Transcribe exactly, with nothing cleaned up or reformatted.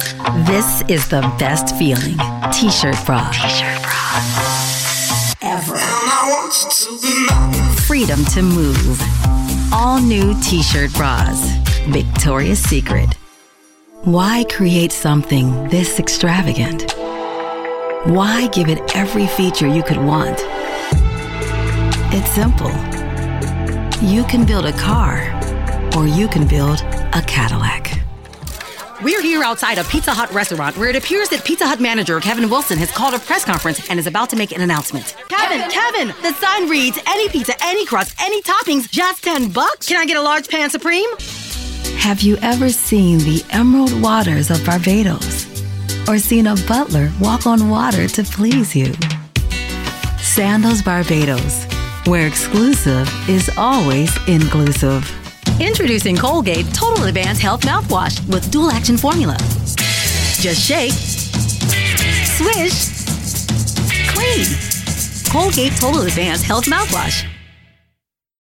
This is the best feeling. T-shirt bra. T-shirt bra. Ever. Freedom to move. All new T-shirt bras. Victoria's Secret. Why create something this extravagant? Why give it every feature you could want? It's simple. You can build a car, or you can build a Cadillac. We're here outside a Pizza Hut restaurant where it appears that Pizza Hut manager Kevin Wilson has called a press conference and is about to make an announcement. Kevin, Kevin, the sign reads, any pizza, any crust, any toppings, just ten bucks. Can I get a large pan supreme? Have you ever seen the emerald waters of Barbados? Or seen a butler walk on water to please you? Sandals Barbados, where exclusive is always inclusive. Introducing Colgate Total Advanced Health Mouthwash with dual action formula. Just shake, swish, clean. Colgate Total Advanced Health Mouthwash.